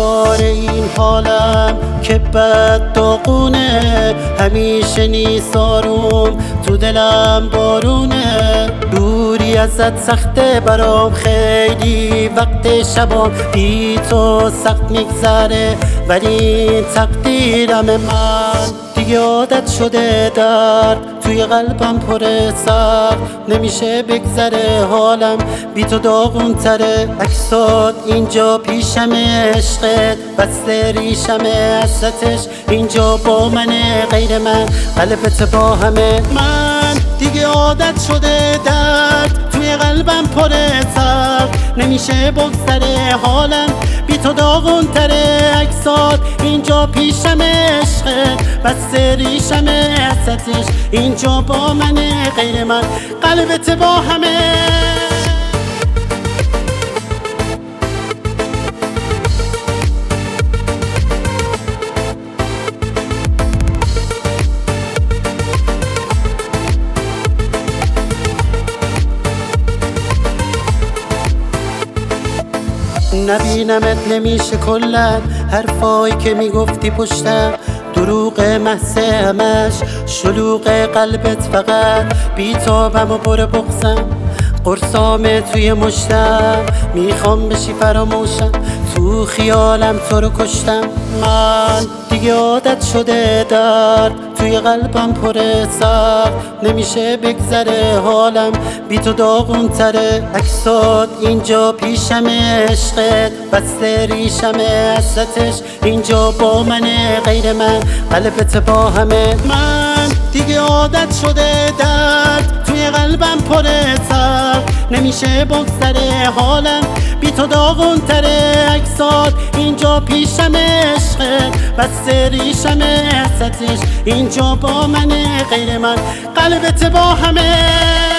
بار این حالم که بد داغونه، همیشه نیست آروم، تو دلم بارونه. دوری ازت سخته برام، خیلی وقت شبام بی تو سخت میگذره، ولی این تقدیرم. من دیگه عادت شده درد توی قلبم پره سخت، نمیشه بگذره حالم بی تو داغون تره. عکسات اینجا پیشمه، عشقت بسته ریشمه، حسرتش اینجا با منه، غیر من قلبت با همه. من دیگه عادت شده درد توی قلبم پره سخت، نمیشه بگذره حالم بی تو داغون تره. عکسات اینجا پیشمه، عشقت بسته ریشمه، حسرتش اینجا با منه، غیر من قلبت با همه. نبینمت نمیشه کلن، حرفایی که میگفتی پشتم دروغ محض همش، شلوغ قلبت فقط بیتابم و پر بغضم، قرصامه توی مشتم، میخوام بشی فراموشم، تو خیالم تو رو کشتم. من دیگه عادت شده درد توی قلبم پره سخت، نمیشه بگذره حالم بی تو داغون تره. عکسات اینجا پیشمه، عشقت بسته ریشمه، حسرتش اینجا با منه، غیر من قلبت با همه. من دیگه عادت شده درد توی قلبم پره سخت، نمیشه بگذره حالم بی تو داغون تره. عکسات اینجا پیشمه، عشقت بسته ریشمه، حسرتش اینجا با منه، غیر من قلبت با همه.